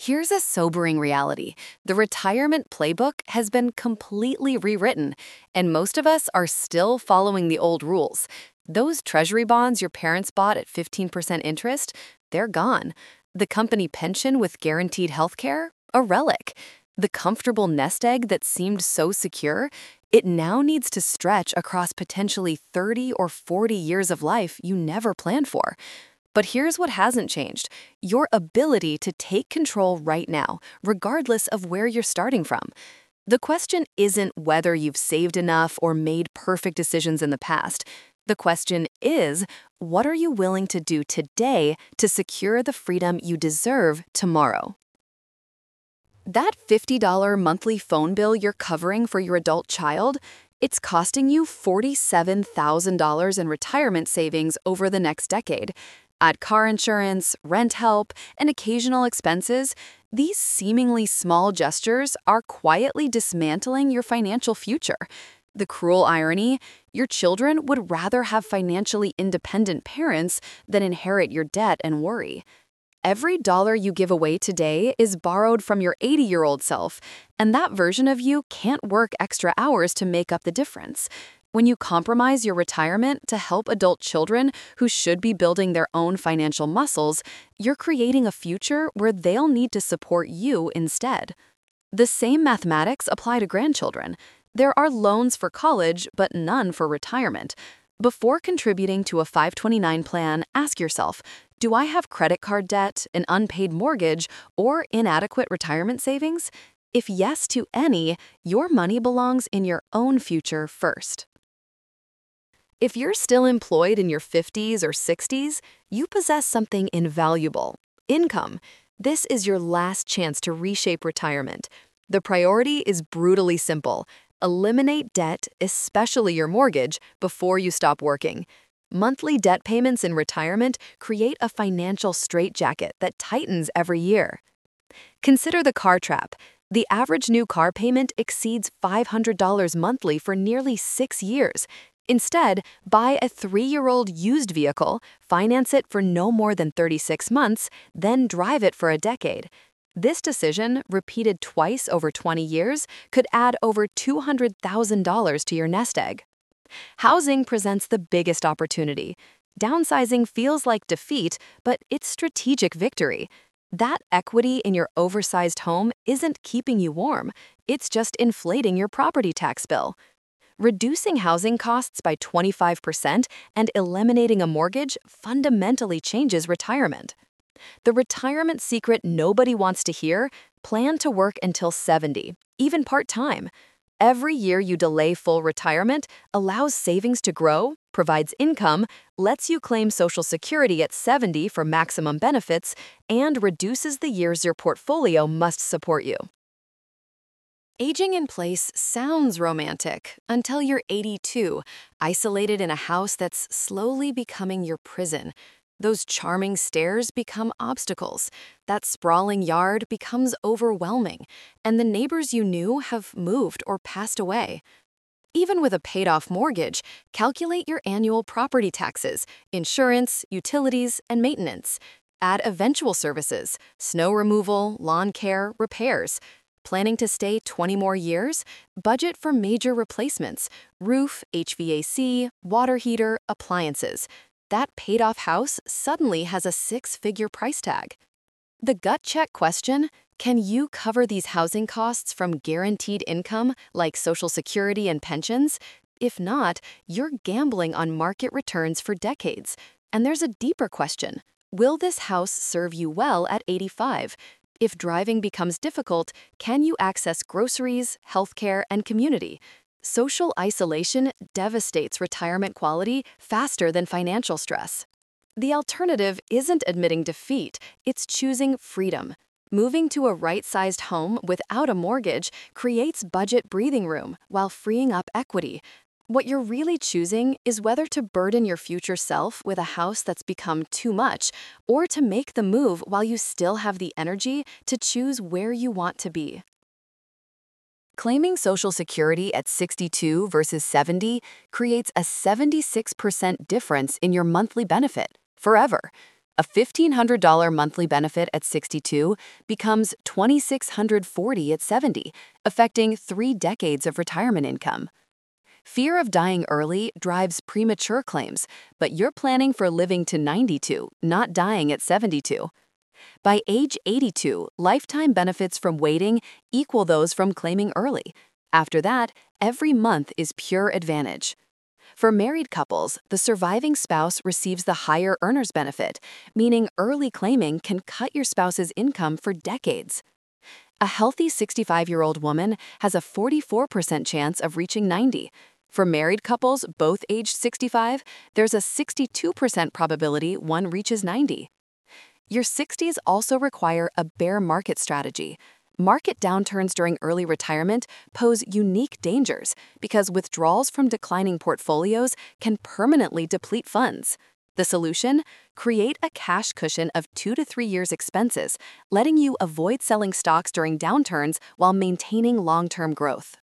Here's a sobering reality. The retirement playbook has been completely rewritten, and most of us are still following the old rules. Those treasury bonds your parents bought at 15% interest, they're gone. The company pension with guaranteed health care, a relic. The comfortable nest egg that seemed so secure, it now needs to stretch across potentially 30 or 40 years of life you never planned for. But here's what hasn't changed: your ability to take control right now, regardless of where you're starting from. The question isn't whether you've saved enough or made perfect decisions in the past. The question is, what are you willing to do today to secure the freedom you deserve tomorrow? That $50 monthly phone bill you're covering for your adult child, it's costing you $47,000 in retirement savings over the next decade. Add car insurance, rent help, and occasional expenses, these seemingly small gestures are quietly dismantling your financial future. The cruel irony: your children would rather have financially independent parents than inherit your debt and worry. Every dollar you give away today is borrowed from your 80-year-old self, and that version of you can't work extra hours to make up the difference. When you compromise your retirement to help adult children who should be building their own financial muscles, you're creating a future where they'll need to support you instead. The same mathematics apply to grandchildren. There are loans for college, but none for retirement. Before contributing to a 529 plan, ask yourself, do I have credit card debt, an unpaid mortgage, or inadequate retirement savings? If yes to any, your money belongs in your own future first. If you're still employed in your 50s or 60s, you possess something invaluable: income. This is your last chance to reshape retirement. The priority is brutally simple: eliminate debt, especially your mortgage, before you stop working. Monthly debt payments in retirement create a financial straitjacket that tightens every year. Consider the car trap. The average new car payment exceeds $500 monthly for nearly 6 years. Instead, buy a 3-year-old used vehicle, finance it for no more than 36 months, then drive it for a decade. This decision, repeated twice over 20 years, could add over $200,000 to your nest egg. Housing presents the biggest opportunity. Downsizing feels like defeat, but it's strategic victory. That equity in your oversized home isn't keeping you warm, it's just inflating your property tax bill. Reducing housing costs by 25% and eliminating a mortgage fundamentally changes retirement. The retirement secret nobody wants to hear: plan to work until 70, even part-time. Every year you delay full retirement allows savings to grow, provides income, lets you claim Social Security at 70 for maximum benefits, and reduces the years your portfolio must support you. Aging in place sounds romantic until you're 82, isolated in a house that's slowly becoming your prison. Those charming stairs become obstacles, that sprawling yard becomes overwhelming, and the neighbors you knew have moved or passed away. Even with a paid-off mortgage, calculate your annual property taxes, insurance, utilities, and maintenance. Add eventual services: snow removal, lawn care, repairs. Planning to stay 20 more years? Budget for major replacements: roof, HVAC, water heater, appliances. That paid-off house suddenly has a 6-figure price tag. The gut check question: can you cover these housing costs from guaranteed income like Social Security and pensions? If not, you're gambling on market returns for decades. And there's a deeper question: will this house serve you well at 85? If driving becomes difficult, can you access groceries, healthcare, and community? Social isolation devastates retirement quality faster than financial stress. The alternative isn't admitting defeat, it's choosing freedom. Moving to a right-sized home without a mortgage creates budget breathing room while freeing up equity. What you're really choosing is whether to burden your future self with a house that's become too much, or to make the move while you still have the energy to choose where you want to be. Claiming Social Security at 62 versus 70 creates a 76% difference in your monthly benefit, forever. A $1,500 monthly benefit at 62 becomes $2,640 at 70, affecting 3 decades of retirement income. Fear of dying early drives premature claims, but you're planning for living to 92, not dying at 72. By age 82, lifetime benefits from waiting equal those from claiming early. After that, every month is pure advantage. For married couples, the surviving spouse receives the higher earner's benefit, meaning early claiming can cut your spouse's income for decades. A healthy 65-year-old woman has a 44% chance of reaching 90. For married couples both aged 65, there's a 62% probability one reaches 90. Your 60s also require a bear market strategy. Market downturns during early retirement pose unique dangers because withdrawals from declining portfolios can permanently deplete funds. The solution? Create a cash cushion of 2 to 3 years' expenses, letting you avoid selling stocks during downturns while maintaining long-term growth.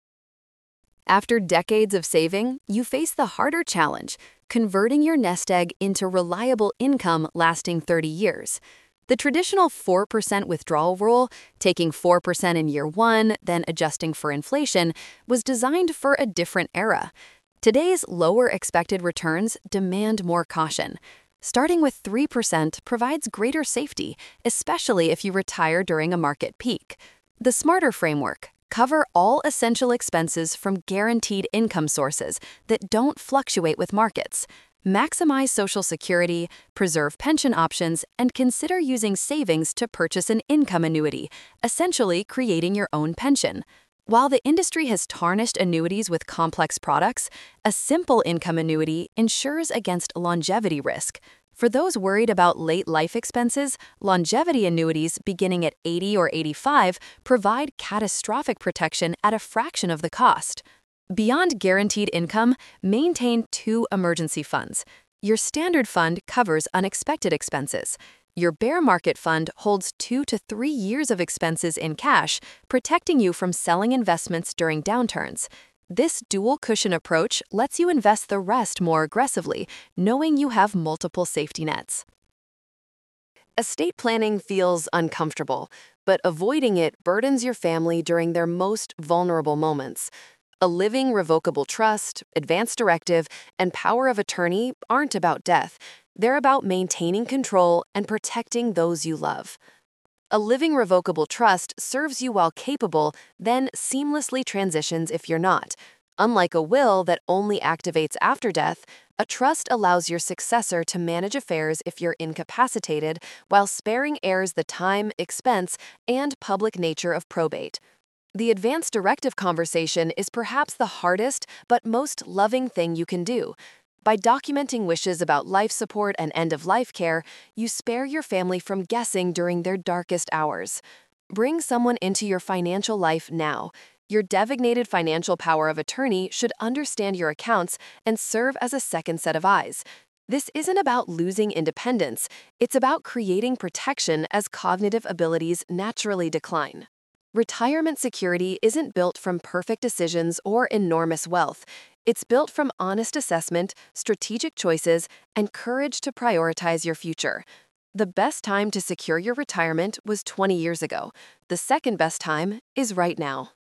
After decades of saving, you face the harder challenge, converting your nest egg into reliable income lasting 30 years. The traditional 4% withdrawal rule, taking 4% in year one, then adjusting for inflation, was designed for a different era. Today's lower expected returns demand more caution. Starting with 3% provides greater safety, especially if you retire during a market peak. The Smarter framework: cover all essential expenses from guaranteed income sources that don't fluctuate with markets. Maximize Social Security, preserve pension options, and consider using savings to purchase an income annuity, essentially creating your own pension. While the industry has tarnished annuities with complex products, a simple income annuity ensures against longevity risk. For those worried about late life expenses, longevity annuities beginning at 80 or 85 provide catastrophic protection at a fraction of the cost. Beyond guaranteed income, maintain 2 emergency funds. Your standard fund covers unexpected expenses. Your bear market fund holds 2 to 3 years of expenses in cash, protecting you from selling investments during downturns. This dual cushion approach lets you invest the rest more aggressively, knowing you have multiple safety nets. Estate planning feels uncomfortable, but avoiding it burdens your family during their most vulnerable moments. A living revocable trust, advance directive, and power of attorney aren't about death. They're about maintaining control and protecting those you love. A living revocable trust serves you while capable, then seamlessly transitions if you're not. Unlike a will that only activates after death, a trust allows your successor to manage affairs if you're incapacitated, while sparing heirs the time, expense, and public nature of probate. The advance directive conversation is perhaps the hardest but most loving thing you can do. By documenting wishes about life support and end-of-life care, you spare your family from guessing during their darkest hours. Bring someone into your financial life now. Your designated financial power of attorney should understand your accounts and serve as a second set of eyes. This isn't about losing independence. It's about creating protection as cognitive abilities naturally decline. Retirement security isn't built from perfect decisions or enormous wealth. It's built from honest assessment, strategic choices, and courage to prioritize your future. The best time to secure your retirement was 20 years ago. The second best time is right now.